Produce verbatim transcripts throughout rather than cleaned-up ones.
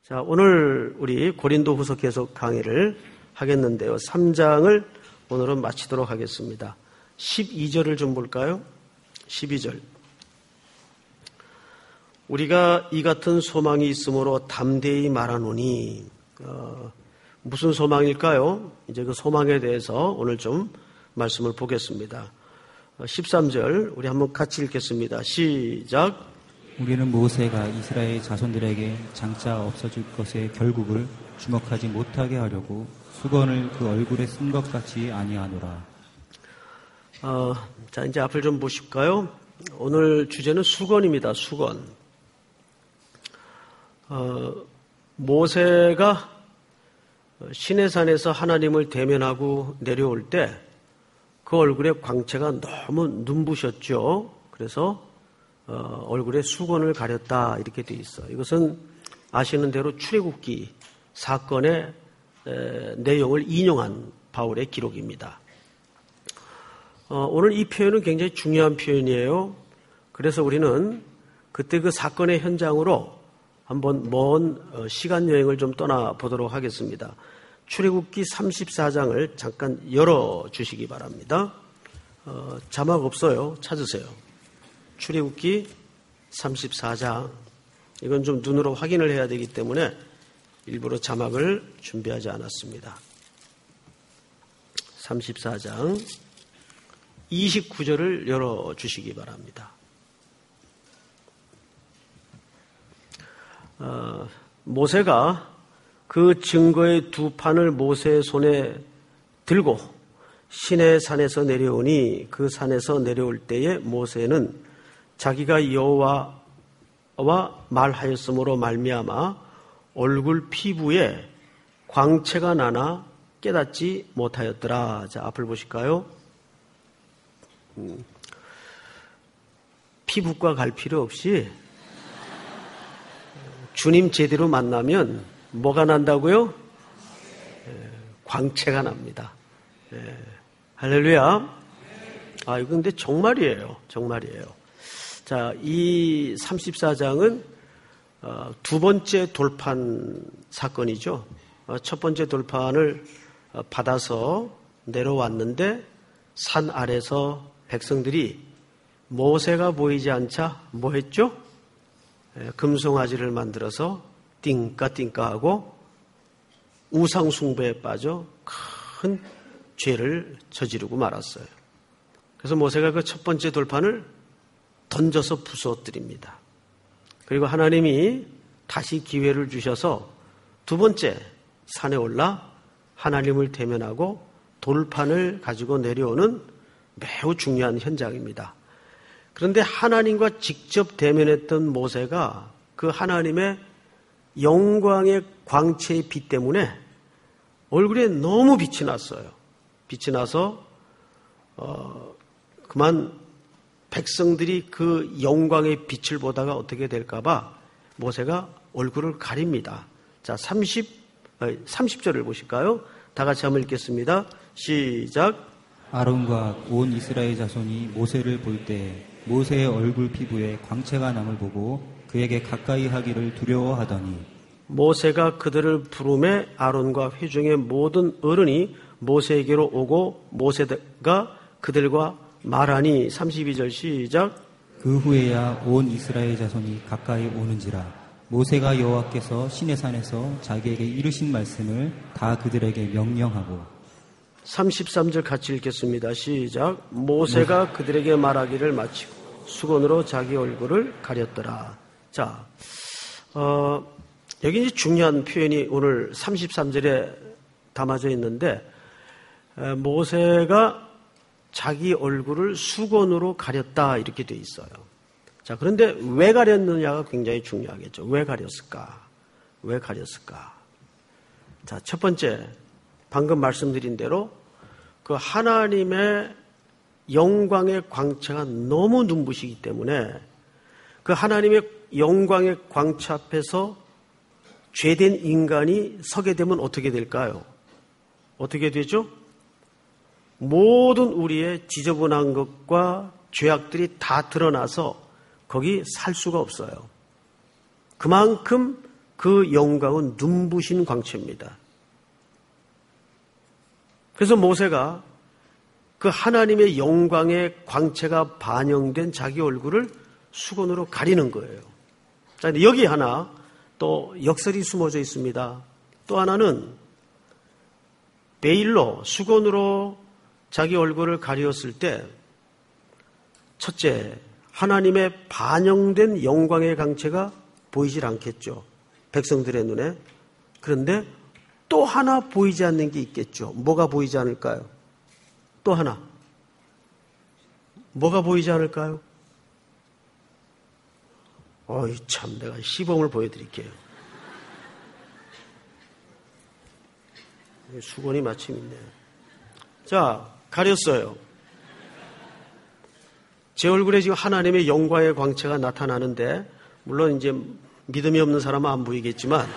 자, 오늘 우리 고린도후서 계속 강의를 하겠는데요. 삼 장을 오늘은 마치도록 하겠습니다. 십이 절을 좀 볼까요? 십이 절. 우리가 이 같은 소망이 있으므로 담대히 말하노니, 어, 무슨 소망일까요? 이제 그 소망에 대해서 오늘 좀 말씀을 보겠습니다. 십삼 절 우리 한번 같이 읽겠습니다. 시작. 우리는 모세가 이스라엘 자손들에게 장차 없어질 것의 결국을 주목하지 못하게 하려고 수건을 그 얼굴에 쓴 것 같이 아니하노라. 어, 자, 이제 앞을 좀 보실까요? 오늘 주제는 수건입니다. 수건. 어, 모세가 시내산에서 하나님을 대면하고 내려올 때 그 얼굴에 광채가 너무 눈부셨죠. 그래서 어, 얼굴에 수건을 가렸다 이렇게 돼 있어요. 이것은 아시는 대로 출애굽기 사건의 에, 내용을 인용한 바울의 기록입니다. 어, 오늘 이 표현은 굉장히 중요한 표현이에요. 그래서 우리는 그때 그 사건의 현장으로 한번 먼 시간 여행을 좀 떠나보도록 하겠습니다. 출애굽기 삼십사 장을 잠깐 열어주시기 바랍니다. 어, 자막 없어요. 찾으세요. 출애굽기 삼십사 장. 이건 좀 눈으로 확인을 해야 되기 때문에 일부러 자막을 준비하지 않았습니다. 삼십사 장 이십구 절을 열어주시기 바랍니다. 어, 모세가 그 증거의 두 판을 모세의 손에 들고 시내 산에서 내려오니 그 산에서 내려올 때에 모세는 자기가 여호와와 말하였으므로 말미암아 얼굴 피부에 광채가 나나 깨닫지 못하였더라. 자, 앞을 보실까요? 음, 피부과 갈 필요 없이 주님 제대로 만나면 뭐가 난다고요? 예, 광채가 납니다. 예, 할렐루야. 아, 이거 근데 정말이에요. 정말이에요. 자, 이 삼십사 장은 어, 두 번째 돌판 사건이죠. 어, 첫 번째 돌판을 어, 받아서 내려왔는데 산 아래서 백성들이 모세가 보이지 않자 뭐 했죠? 예, 금송아지를 만들어서 띵까띵까하고 우상숭배에 빠져 큰 죄를 저지르고 말았어요. 그래서 모세가 그 첫 번째 돌판을 던져서 부수어뜨립니다. 그리고 하나님이 다시 기회를 주셔서 두 번째 산에 올라 하나님을 대면하고 돌판을 가지고 내려오는 매우 중요한 현장입니다. 그런데 하나님과 직접 대면했던 모세가 그 하나님의 영광의 광채의 빛 때문에 얼굴에 너무 빛이 났어요. 빛이 나서 어, 그만 백성들이 그 영광의 빛을 보다가 어떻게 될까봐 모세가 얼굴을 가립니다. 자, 삼십, 삼십 절을 보실까요? 다 같이 한번 읽겠습니다. 시작. 아론과 온 이스라엘 자손이 모세를 볼 때 모세의 얼굴 피부에 광채가 남을 보고 그에게 가까이 하기를 두려워하더니 모세가 그들을 부르매 아론과 회중의 모든 어른이 모세에게로 오고 모세가 그들과 말하니 삼십이 절 시작. 그 후에야 온 이스라엘 자손이 가까이 오는지라 모세가 여호와께서 시내산에서 자기에게 이르신 말씀을 다 그들에게 명령하고 삼십삼 절 같이 읽겠습니다. 시작. 모세가 그들에게 말하기를 마치고 수건으로 자기 얼굴을 가렸더라. 자, 어, 여기 이제 중요한 표현이 오늘 삼십삼 절에 담아져 있는데 에, 모세가 자기 얼굴을 수건으로 가렸다 이렇게 돼 있어요. 자, 그런데 왜 가렸느냐가 굉장히 중요하겠죠. 왜 가렸을까? 왜 가렸을까? 자, 첫 번째 방금 말씀드린 대로 그 하나님의 영광의 광채가 너무 눈부시기 때문에 그 하나님의 영광의 광채 앞에서 죄된 인간이 서게 되면 어떻게 될까요? 어떻게 되죠? 모든 우리의 지저분한 것과 죄악들이 다 드러나서 거기 살 수가 없어요. 그만큼 그 영광은 눈부신 광채입니다. 그래서 모세가 그 하나님의 영광의 광채가 반영된 자기 얼굴을 수건으로 가리는 거예요. 자, 근데 여기 하나 또 역설이 숨어져 있습니다. 또 하나는 베일로 수건으로 자기 얼굴을 가리었을 때 첫째, 하나님의 반영된 영광의 광채가 보이질 않겠죠. 백성들의 눈에. 그런데 또 하나 보이지 않는 게 있겠죠. 뭐가 보이지 않을까요? 또 하나. 뭐가 보이지 않을까요? 어이, 참, 내가 시범을 보여드릴게요. 수건이 마침 있네요. 자, 가렸어요. 제 얼굴에 지금 하나님의 영광의 광채가 나타나는데, 물론 이제 믿음이 없는 사람은 안 보이겠지만,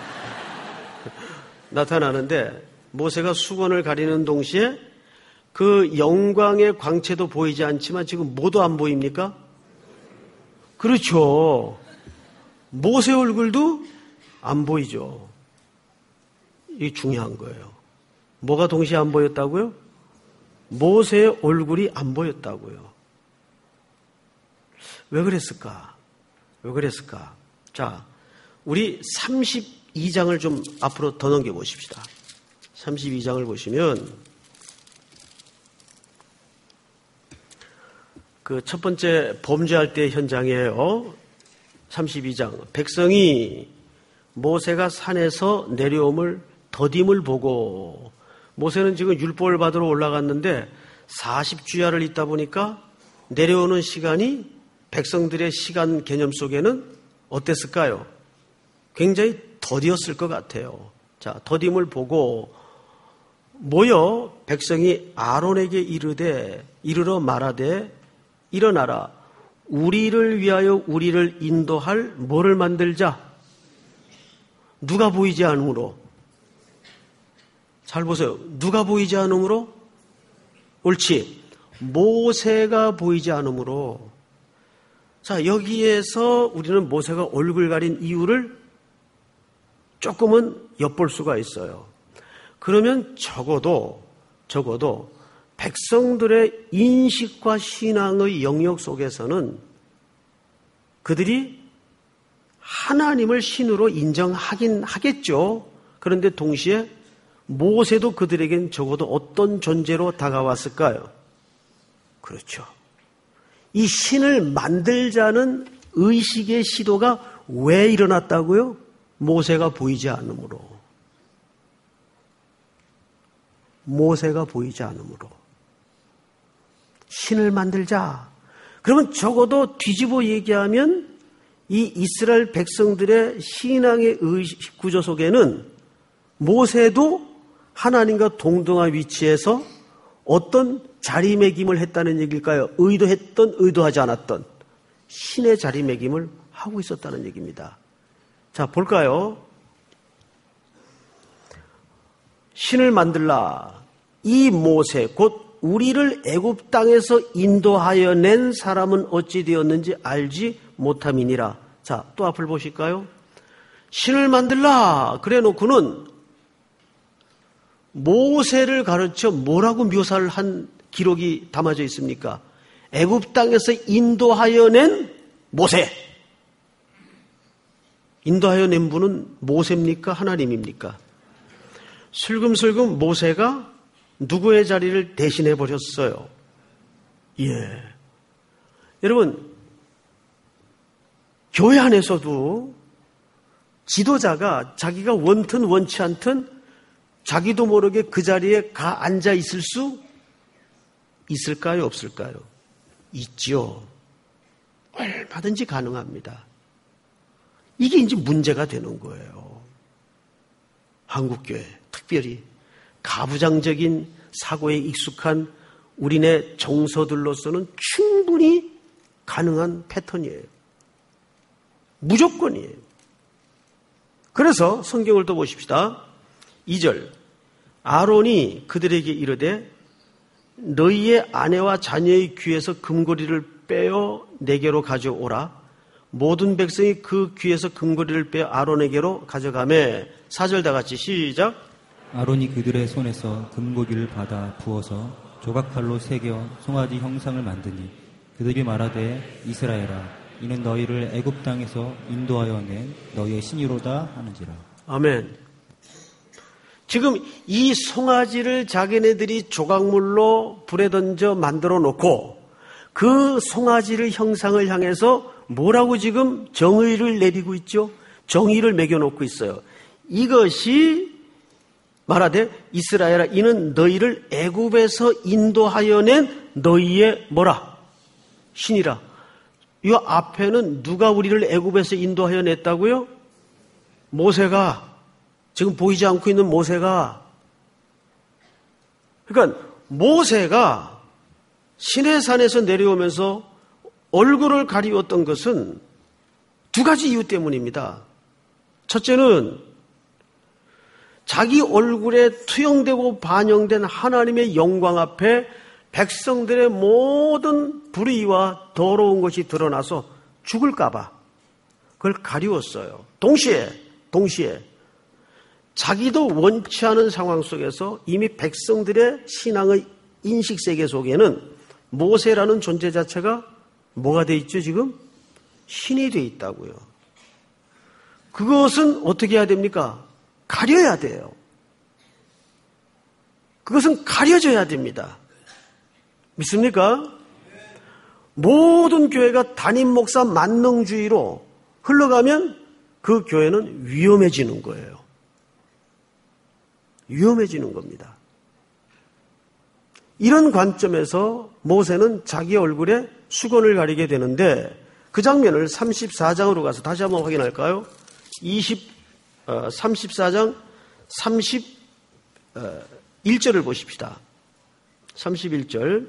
나타나는데, 모세가 수건을 가리는 동시에 그 영광의 광채도 보이지 않지만 지금 뭐도 안 보입니까? 그렇죠. 모세 얼굴도 안 보이죠. 이게 중요한 거예요. 뭐가 동시에 안 보였다고요? 모세의 얼굴이 안 보였다고요. 왜 그랬을까? 왜 그랬을까? 자, 우리 삼십이 장을 좀 앞으로 더 넘겨보십시다. 삼십이 장을 보시면 그 첫 번째 범죄할 때 현장이에요. 삼십이 장. 백성이 모세가 산에서 내려옴을 더딤을 보고, 모세는 지금 율법을 받으러 올라갔는데 사십 주야를 있다 보니까 내려오는 시간이 백성들의 시간 개념 속에는 어땠을까요? 굉장히 더디었을 것 같아요. 자, 더딤을 보고 모여 백성이 아론에게 이르되 이르러 말하되 일어나라, 우리를 위하여 우리를 인도할 뭐를 만들자. 누가 보이지 않으므로. 잘 보세요. 누가 보이지 않으므로? 옳지. 모세가 보이지 않으므로. 자, 여기에서 우리는 모세가 얼굴 가린 이유를 조금은 엿볼 수가 있어요. 그러면 적어도, 적어도 백성들의 인식과 신앙의 영역 속에서는 그들이 하나님을 신으로 인정하긴 하겠죠. 그런데 동시에 모세도 그들에겐 적어도 어떤 존재로 다가왔을까요? 그렇죠. 이 신을 만들자는 의식의 시도가 왜 일어났다고요? 모세가 보이지 않으므로. 모세가 보이지 않으므로. 신을 만들자. 그러면 적어도 뒤집어 얘기하면 이 이스라엘 백성들의 신앙의 의식 구조 속에는 모세도 하나님과 동등한 위치에서 어떤 자리매김을 했다는 얘기일까요? 의도했던, 의도하지 않았던 신의 자리매김을 하고 있었다는 얘기입니다. 자, 볼까요? 신을 만들라. 이 모세, 곧 우리를 애굽 땅에서 인도하여 낸 사람은 어찌 되었는지 알지 못함이니라. 자, 또 앞을 보실까요? 신을 만들라. 그래 놓고는 모세를 가르쳐 뭐라고 묘사를 한 기록이 담아져 있습니까? 애굽 땅에서 인도하여 낸 모세. 인도하여 낸 분은 모세입니까? 하나님입니까? 슬금슬금 모세가 누구의 자리를 대신해 버렸어요? 예. 여러분, 교회 안에서도 지도자가 자기가 원튼 원치 않든 자기도 모르게 그 자리에 가 앉아 있을 수 있을까요? 없을까요? 있죠. 얼마든지 가능합니다. 이게 이제 문제가 되는 거예요. 한국교회, 특별히 가부장적인 사고에 익숙한 우리네 정서들로서는 충분히 가능한 패턴이에요. 무조건이에요. 그래서 성경을 또 보십시다. 이 절. 아론이 그들에게 이르되 너희의 아내와 자녀의 귀에서 금고리를 빼어 내게로 가져오라. 모든 백성이 그 귀에서 금고리를 빼어 아론에게로 가져가매. 사 절 다 같이 시작. 아론이 그들의 손에서 금고기를 받아 부어서 조각칼로 새겨 송아지 형상을 만드니 그들이 말하되 이스라엘아 이는 너희를 애굽 땅에서 인도하여 낸 너희의 신이로다 하는지라. 아멘. 지금 이 송아지를 자기네들이 조각물로 불에 던져 만들어 놓고 그 송아지를 형상을 향해서 뭐라고 지금 정의를 내리고 있죠? 정의를 매겨놓고 있어요. 이것이 말하되 이스라엘아 이는 너희를 애굽에서 인도하여 낸 너희의 뭐라? 신이라. 이 앞에는 누가 우리를 애굽에서 인도하여 냈다고요? 모세가, 지금 보이지 않고 있는 모세가. 그러니까 모세가 시내산에서 내려오면서 얼굴을 가리웠던 것은 두 가지 이유 때문입니다. 첫째는 자기 얼굴에 투영되고 반영된 하나님의 영광 앞에 백성들의 모든 불의와 더러운 것이 드러나서 죽을까 봐 그걸 가리웠어요. 동시에 동시에 자기도 원치 않은 상황 속에서 이미 백성들의 신앙의 인식세계 속에는 모세라는 존재 자체가 뭐가 돼 있죠 지금? 신이 돼 있다고요. 그것은 어떻게 해야 됩니까? 가려야 돼요. 그것은 가려져야 됩니다. 믿습니까? 모든 교회가 담임 목사 만능주의로 흘러가면 그 교회는 위험해지는 거예요. 위험해지는 겁니다. 이런 관점에서 모세는 자기 얼굴에 수건을 가리게 되는데 그 장면을 삼십사 장으로 가서 다시 한번 확인할까요? 이십, 어, 삼십사 장 삼십일 절을 보십시다. 삼십일 절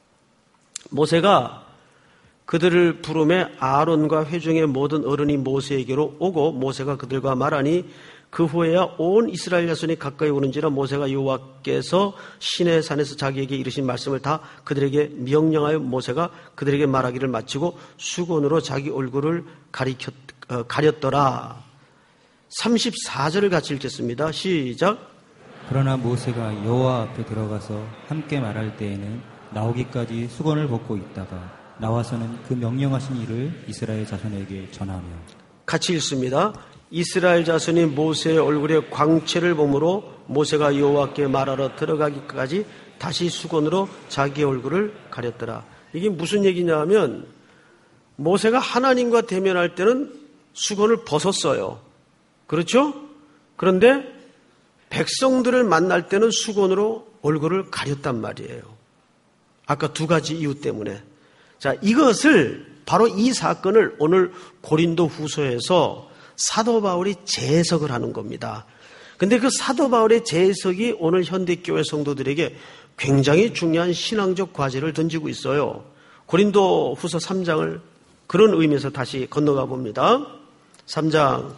모세가 그들을 부르매 아론과 회중의 모든 어른이 모세에게로 오고 모세가 그들과 말하니 그 후에야 온 이스라엘 자손이 가까이 오는지라 모세가 여호와께서 시내 산에서 자기에게 이르신 말씀을 다 그들에게 명령하여 모세가 그들에게 말하기를 마치고 수건으로 자기 얼굴을 가리켰, 어, 가렸더라. 삼십사 절을 같이 읽겠습니다. 시작. 그러나 모세가 여호와 앞에 들어가서 함께 말할 때에는 나오기까지 수건을 벗고 있다가 나와서는 그 명령하신 일을 이스라엘 자손에게 전하며. 같이 읽습니다. 이스라엘 자손이 모세의 얼굴에 광채를 보므로 모세가 여호와께 말하러 들어가기까지 다시 수건으로 자기 얼굴을 가렸더라. 이게 무슨 얘기냐 하면 모세가 하나님과 대면할 때는 수건을 벗었어요. 그렇죠? 그런데 백성들을 만날 때는 수건으로 얼굴을 가렸단 말이에요. 아까 두 가지 이유 때문에. 자, 이것을 바로 이 사건을 오늘 고린도 후서에서 사도 바울이 재해석을 하는 겁니다. 근데 그 사도 바울의 재해석이 오늘 현대교회 성도들에게 굉장히 중요한 신앙적 과제를 던지고 있어요. 고린도 후서 삼 장을 그런 의미에서 다시 건너가 봅니다. 삼 장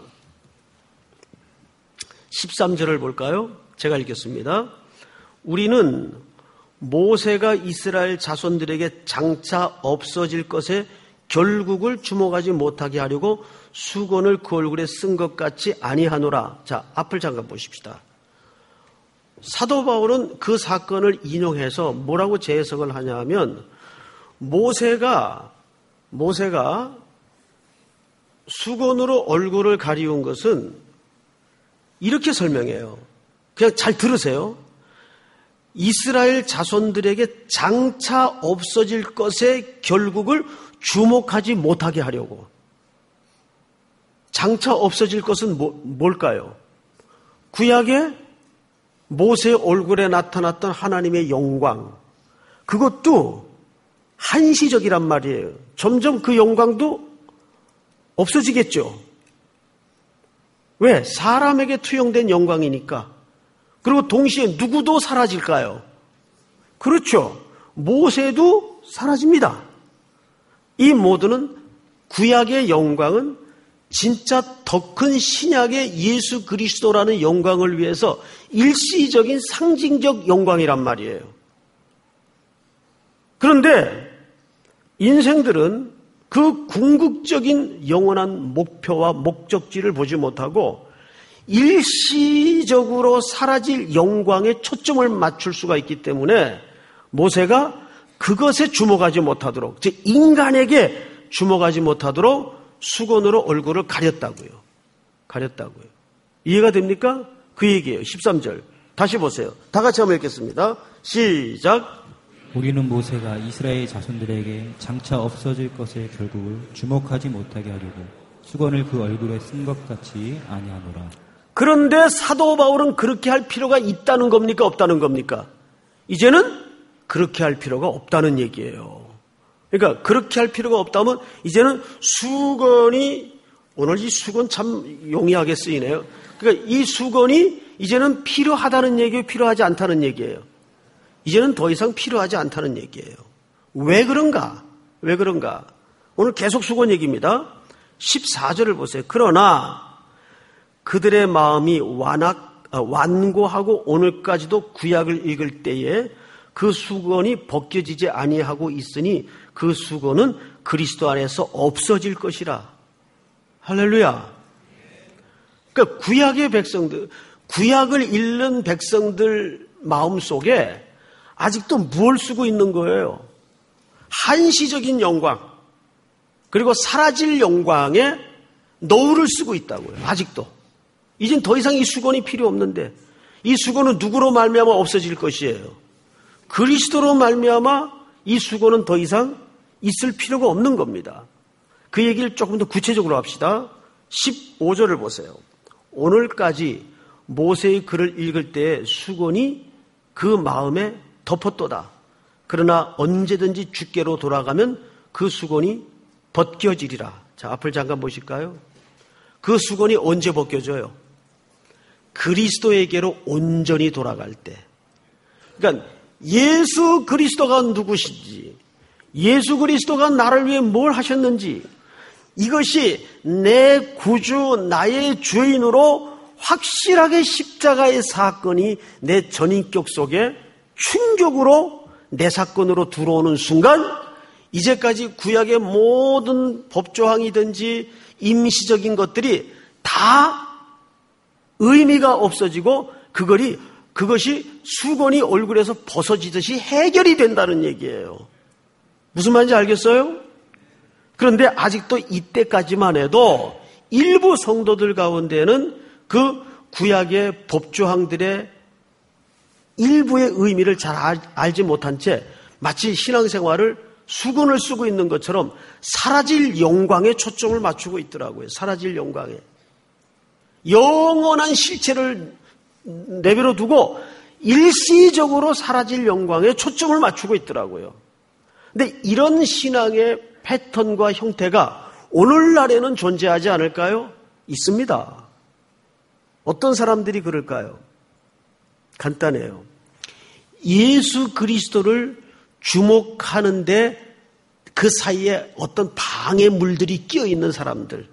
십삼 절을 볼까요? 제가 읽겠습니다. 우리는 모세가 이스라엘 자손들에게 장차 없어질 것에 결국을 주목하지 못하게 하려고 수건을 그 얼굴에 쓴 것 같이 아니하노라. 자, 앞을 잠깐 보십시다. 사도 바울은 그 사건을 인용해서 뭐라고 재해석을 하냐 하면 모세가 모세가 수건으로 얼굴을 가리운 것은 이렇게 설명해요. 그냥 잘 들으세요. 이스라엘 자손들에게 장차 없어질 것의 결국을 주목하지 못하게 하려고. 장차 없어질 것은 뭐, 뭘까요? 구약에 모세의 얼굴에 나타났던 하나님의 영광. 그것도 한시적이란 말이에요. 점점 그 영광도 없어지겠죠. 왜? 사람에게 투영된 영광이니까. 그리고 동시에 누구도 사라질까요? 그렇죠. 모세도 사라집니다. 이 모두는 구약의 영광은 진짜 더 큰 신약의 예수 그리스도라는 영광을 위해서 일시적인 상징적 영광이란 말이에요. 그런데 인생들은 그 궁극적인 영원한 목표와 목적지를 보지 못하고 일시적으로 사라질 영광에 초점을 맞출 수가 있기 때문에 모세가 그것에 주목하지 못하도록, 즉 인간에게 주목하지 못하도록 수건으로 얼굴을 가렸다고요. 가렸다고요. 이해가 됩니까? 그 얘기예요. 십삼 절. 다시 보세요. 다 같이 한번 읽겠습니다. 시작. 우리는 모세가 이스라엘 자손들에게 장차 없어질 것에 결국을 주목하지 못하게 하려고 수건을 그 얼굴에 쓴 것 같이 아니하노라. 그런데 사도 바울은 그렇게 할 필요가 있다는 겁니까? 없다는 겁니까? 이제는 그렇게 할 필요가 없다는 얘기예요. 그러니까 그렇게 할 필요가 없다면 이제는 수건이, 오늘 이 수건 참 용이하게 쓰이네요. 그러니까 이 수건이 이제는 필요하다는 얘기예요? 필요하지 않다는 얘기예요? 이제는 더 이상 필요하지 않다는 얘기예요. 왜 그런가? 왜 그런가? 오늘 계속 수건 얘기입니다. 십사 절을 보세요. 그러나 그들의 마음이 완악, 완고하고 오늘까지도 구약을 읽을 때에 그 수건이 벗겨지지 아니하고 있으니 그 수건은 그리스도 안에서 없어질 것이라. 할렐루야. 그러니까 구약의 백성들, 구약을 읽는 백성들 마음속에 아직도 뭘 쓰고 있는 거예요? 한시적인 영광, 그리고 사라질 영광에 노을을 쓰고 있다고요. 아직도. 이젠 더 이상 이 수건이 필요 없는데, 이 수건은 누구로 말미암아 없어질 것이에요? 그리스도로 말미암아 이 수건은 더 이상 있을 필요가 없는 겁니다. 그 얘기를 조금 더 구체적으로 합시다. 십오 절을 보세요. 오늘까지 모세의 글을 읽을 때 수건이 그 마음에 덮었도다. 그러나 언제든지 주께로 돌아가면 그 수건이 벗겨지리라. 자, 앞을 잠깐 보실까요? 그 수건이 언제 벗겨져요? 그리스도에게로 온전히 돌아갈 때. 그러니까 예수 그리스도가 누구신지, 예수 그리스도가 나를 위해 뭘 하셨는지, 이것이 내 구주, 나의 주인으로 확실하게 십자가의 사건이 내 전인격 속에 충격으로 내 사건으로 들어오는 순간, 이제까지 구약의 모든 법조항이든지 임시적인 것들이 다 의미가 없어지고 그것이, 그것이 수건이 얼굴에서 벗어지듯이 해결이 된다는 얘기예요. 무슨 말인지 알겠어요? 그런데 아직도 이때까지만 해도 일부 성도들 가운데는 그 구약의 법조항들의 일부의 의미를 잘 알, 알지 못한 채 마치 신앙생활을 수건을 쓰고 있는 것처럼 사라질 영광에 초점을 맞추고 있더라고요. 사라질 영광에. 영원한 실체를 내버려 두고 일시적으로 사라질 영광에 초점을 맞추고 있더라고요. 근데 이런 신앙의 패턴과 형태가 오늘날에는 존재하지 않을까요? 있습니다. 어떤 사람들이 그럴까요? 간단해요. 예수 그리스도를 주목하는데 그 사이에 어떤 방해물들이 끼어있는 사람들,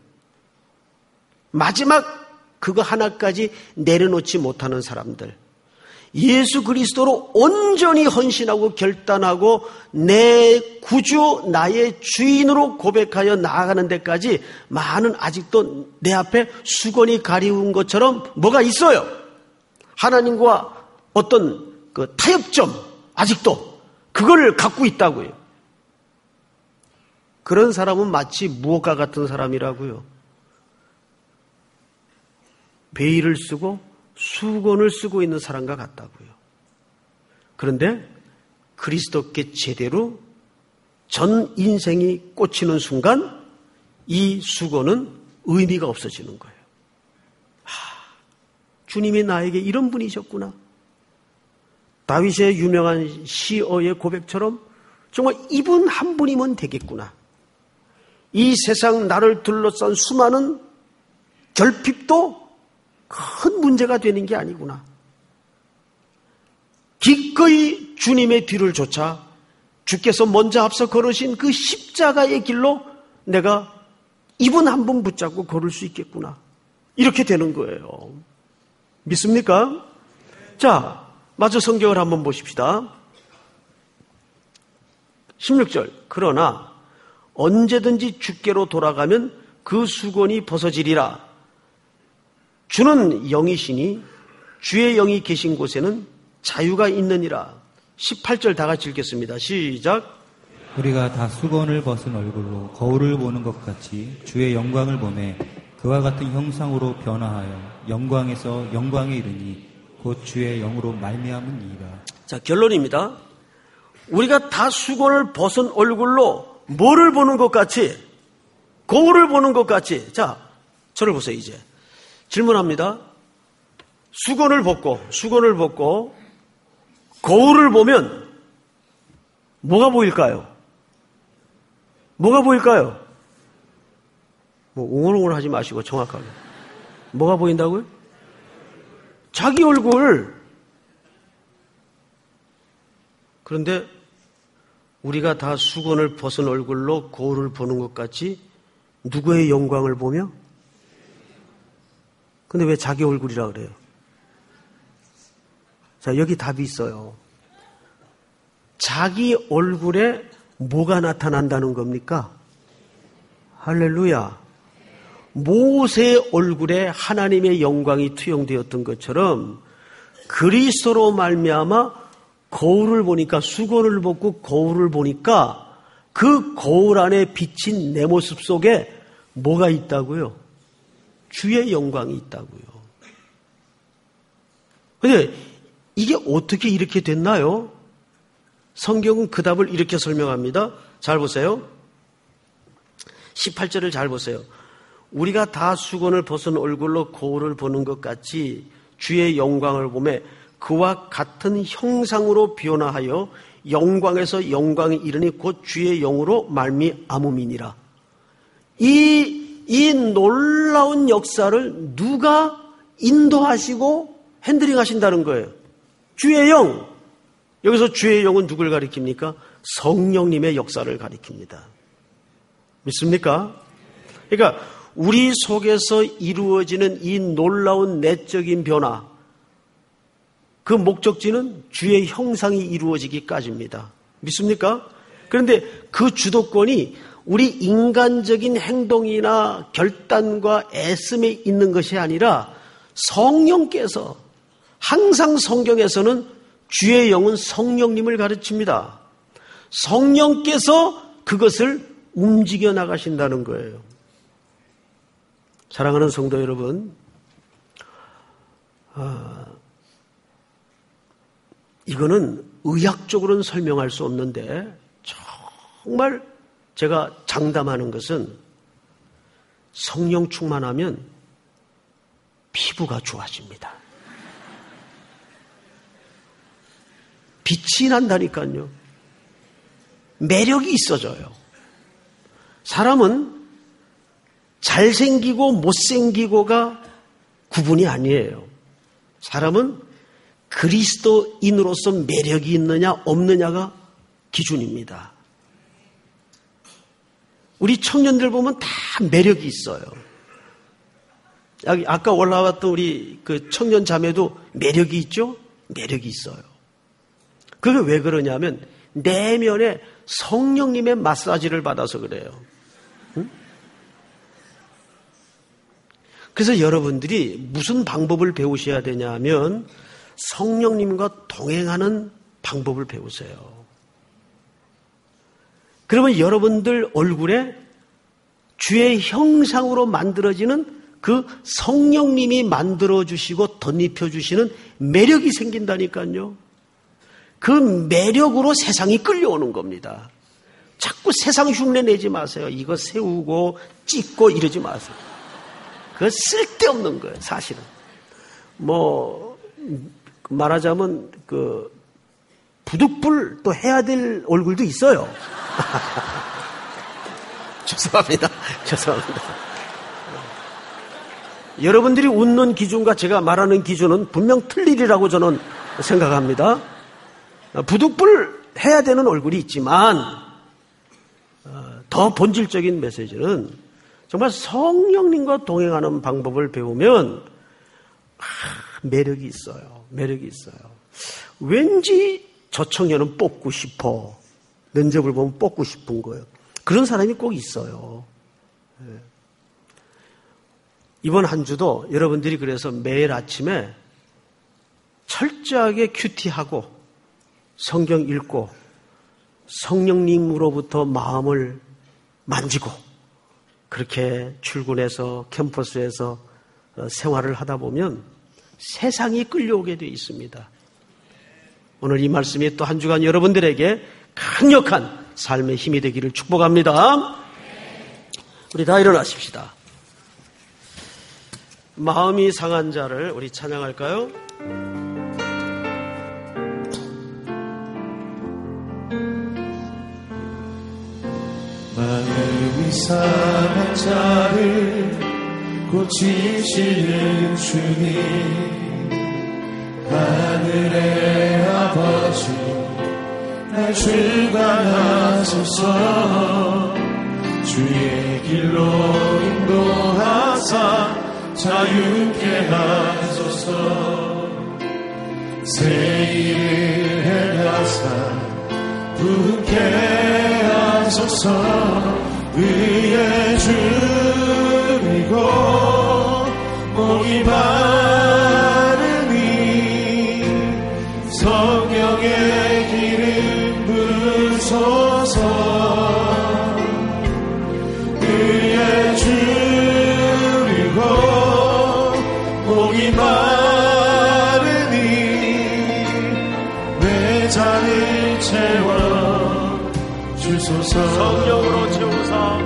마지막 그거 하나까지 내려놓지 못하는 사람들, 예수 그리스도로 온전히 헌신하고 결단하고 내 구주, 나의 주인으로 고백하여 나아가는 데까지 많은 아직도 내 앞에 수건이 가리운 것처럼 뭐가 있어요. 하나님과 어떤 그 타협점, 아직도 그거를 갖고 있다고요. 그런 사람은 마치 무엇과 같은 사람이라고요. 베일을 쓰고 수건을 쓰고 있는 사람과 같다고요. 그런데 그리스도께 제대로 전 인생이 꽂히는 순간 이 수건은 의미가 없어지는 거예요. 하, 주님이 나에게 이런 분이셨구나. 다윗의 유명한 시어의 고백처럼 정말 이분 한 분이면 되겠구나. 이 세상 나를 둘러싼 수많은 결핍도 큰 문제가 되는 게 아니구나. 기꺼이 주님의 뒤를 쫓아 주께서 먼저 앞서 걸으신 그 십자가의 길로 내가 이분 한 분 붙잡고 걸을 수 있겠구나. 이렇게 되는 거예요. 믿습니까? 자, 마저 성경을 한번 보십시다. 십육 절. 그러나 언제든지 주께로 돌아가면 그 수건이 벗어지리라. 주는 영이시니 주의 영이 계신 곳에는 자유가 있느니라. 십팔 절 다 같이 읽겠습니다. 시작. 우리가 다 수건을 벗은 얼굴로 거울을 보는 것 같이 주의 영광을 보매 그와 같은 형상으로 변화하여 영광에서 영광에 이르니 곧 주의 영으로 말미암으니이다. 자, 결론입니다. 우리가 다 수건을 벗은 얼굴로 뭐를 보는 것 같이? 거울을 보는 것 같이. 자, 저를 보세요. 이제 질문합니다. 수건을 벗고 수건을 벗고 거울을 보면 뭐가 보일까요? 뭐가 보일까요? 뭐 웅얼웅얼 하지 마시고 정확하게. 뭐가 보인다고요? 자기 얼굴. 그런데 우리가 다 수건을 벗은 얼굴로 거울을 보는 것 같이 누구의 영광을 보며? 근데 왜 자기 얼굴이라 그래요? 자, 여기 답이 있어요. 자기 얼굴에 뭐가 나타난다는 겁니까? 할렐루야. 모세의 얼굴에 하나님의 영광이 투영되었던 것처럼 그리스도로 말미암아 거울을 보니까, 수건을 벗고 거울을 보니까 그 거울 안에 비친 내 모습 속에 뭐가 있다고요? 주의 영광이 있다고요. 근데 이게 어떻게 이렇게 됐나요? 성경은 그 답을 이렇게 설명합니다. 잘 보세요. 십팔 절을 잘 보세요. 우리가 다 수건을 벗은 얼굴로 거울을 보는 것 같이 주의 영광을 보매 그와 같은 형상으로 변화하여 영광에서 영광에 이르니 곧 주의 영으로 말미암음이니라. 이, 이 놀라운 역사를 누가 인도하시고 핸들링 하신다는 거예요? 주의 영. 여기서 주의 영은 누굴 가리킵니까? 성령님의 역사를 가리킵니다. 믿습니까? 그러니까 우리 속에서 이루어지는 이 놀라운 내적인 변화, 그 목적지는 주의 형상이 이루어지기까지입니다. 믿습니까? 그런데 그 주도권이 우리 인간적인 행동이나 결단과 애씀에 있는 것이 아니라 성령께서, 항상 성경에서는 주의 영은 성령님을 가르칩니다. 성령께서 그것을 움직여 나가신다는 거예요. 사랑하는 성도 여러분, 아, 이거는 의학적으로는 설명할 수 없는데 정말 제가 장담하는 것은 성령 충만하면 피부가 좋아집니다. 빛이 난다니까요. 매력이 있어져요. 사람은 잘생기고 못생기고가 구분이 아니에요. 사람은 그리스도인으로서 매력이 있느냐 없느냐가 기준입니다. 우리 청년들 보면 다 매력이 있어요. 아까 올라왔던 우리 그 청년 자매도 매력이 있죠? 매력이 있어요. 그게 왜 그러냐면 내면에 성령님의 마사지를 받아서 그래요. 응? 그래서 여러분들이 무슨 방법을 배우셔야 되냐면 성령님과 동행하는 방법을 배우세요. 그러면 여러분들 얼굴에 주의 형상으로 만들어지는 그 성령님이 만들어주시고 덧입혀주시는 매력이 생긴다니까요. 그 매력으로 세상이 끌려오는 겁니다. 자꾸 세상 흉내 내지 마세요. 이거 세우고 찢고 이러지 마세요. 그거 쓸데없는 거예요, 사실은. 뭐 말하자면 그 부득불 또 해야 될 얼굴도 있어요. 죄송합니다. 죄송합니다. 여러분들이 웃는 기준과 제가 말하는 기준은 분명 틀리리라고 저는 생각합니다. 부득불 해야 되는 얼굴이 있지만 더 본질적인 메시지는 정말 성령님과 동행하는 방법을 배우면 매력이 있어요. 매력이 있어요. 왠지 저 청년은 뽑고 싶어. 면접을 보면 뽑고 싶은 거예요. 그런 사람이 꼭 있어요. 이번 한 주도 여러분들이 그래서 매일 아침에 철저하게 큐티하고 성경 읽고 성령님으로부터 마음을 만지고 그렇게 출근해서 캠퍼스에서 생활을 하다 보면 세상이 끌려오게 되어 있습니다. 오늘 이 말씀이 또 한 주간 여러분들에게 강력한 삶의 힘이 되기를 축복합니다. 우리 다 일어나십시다. 마음이 상한 자를 우리 찬양할까요? 마음이 상한 자를 고치시는 주님, 하늘의 아버지 날 주관하소서. 주의 길로 인도하사 자유케 하소서. 새 일을 행하사 부흥케 하소서. 의의 주이고 목이 마르니 성령의 기름 부으소서. 의의 주이고 목이 마르니 내 잔을 채워 주소서. 성령으로 채우사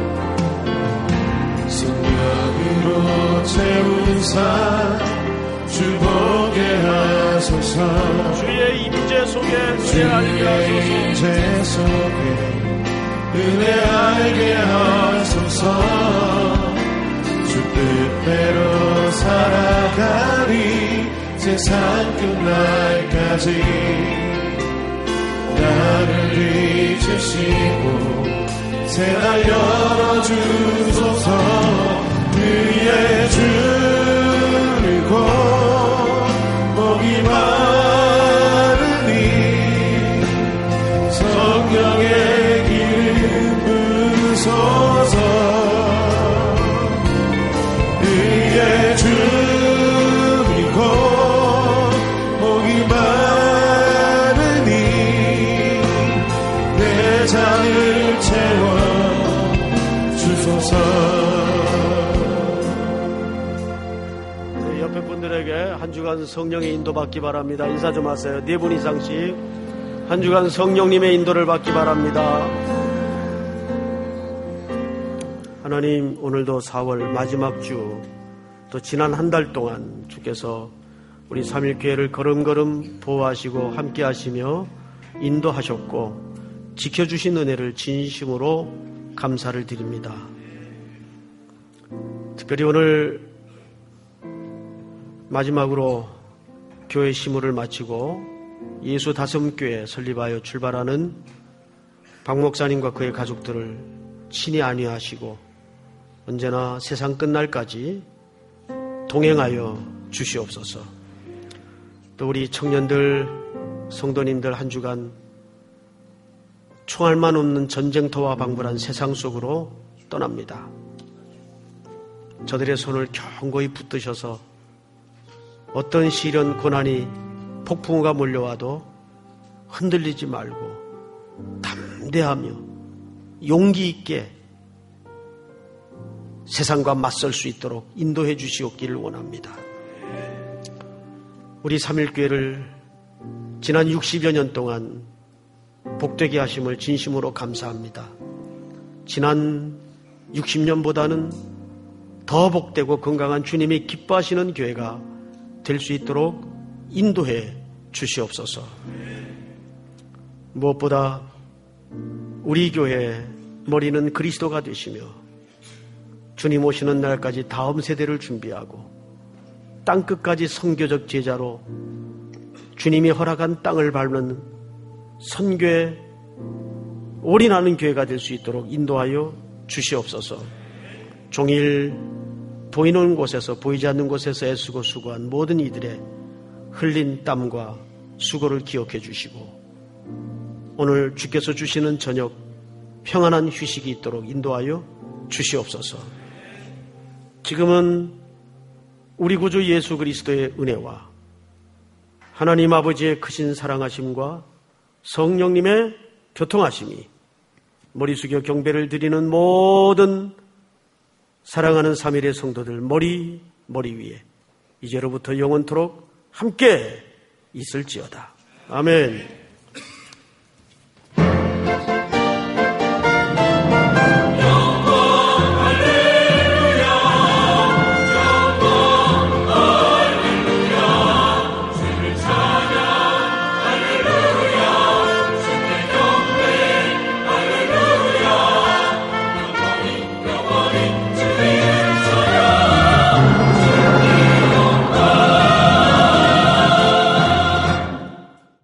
성령으로 채우사 주보게 하소서. 주의 임재 속에 주의 임재 속에 은혜 알게 하소서. 주 뜻대로 살아가리 세상 끝날까지. 나를 잊으시고 새날 열어주소서. 의의 주이고 목이 마르니 성령의 기름 부으소서. 의의 주이고 목이 마르니 내 잔을 채워 주소서. 네, 옆에 분들에게 한 주간 성령의 인도 받기 바랍니다. 인사 좀 하세요. 네 분 이상씩 한 주간 성령님의 인도를 받기 바랍니다. 하나님, 오늘도 사월 마지막 주, 또 지난 한 달 동안 주께서 우리 삼일교회를 걸음걸음 보호하시고 함께 하시며 인도하셨고 지켜주신 은혜를 진심으로 감사를 드립니다. 특별히 오늘 마지막으로 교회 시무를 마치고 예수 다섬교회 설립하여 출발하는 박 목사님과 그의 가족들을 친히 안위하시고 언제나 세상 끝날까지 동행하여 주시옵소서. 또 우리 청년들, 성도님들 한 주간 총알만 없는 전쟁터와 방불한 세상 속으로 떠납니다. 저들의 손을 견고히 붙드셔서 어떤 시련, 고난이 폭풍우가 몰려와도 흔들리지 말고 담대하며 용기 있게 세상과 맞설 수 있도록 인도해 주시옵기를 원합니다. 우리 삼일교회를 지난 육십여 년 동안 복되게 하심을 진심으로 감사합니다. 지난 육십 년보다는 더 복되고 건강한 주님이 기뻐하시는 교회가 될 수 있도록 인도해 주시옵소서. 무엇보다 우리 교회의 머리는 그리스도가 되시며 주님 오시는 날까지 다음 세대를 준비하고 땅끝까지 선교적 제자로 주님이 허락한 땅을 밟는 선교에 올인하는 교회가 될 수 있도록 인도하여 주시옵소서. 종일 보이는 곳에서 보이지 않는 곳에서 애쓰고 수고한 모든 이들의 흘린 땀과 수고를 기억해 주시고 오늘 주께서 주시는 저녁 평안한 휴식이 있도록 인도하여 주시옵소서. 지금은 우리 구주 예수 그리스도의 은혜와 하나님 아버지의 크신 사랑하심과 성령님의 교통하심이 머리 숙여 경배를 드리는 모든 사랑하는 삼일의 성도들 머리 머리 위에 이제로부터 영원토록 함께 있을지어다. 아멘.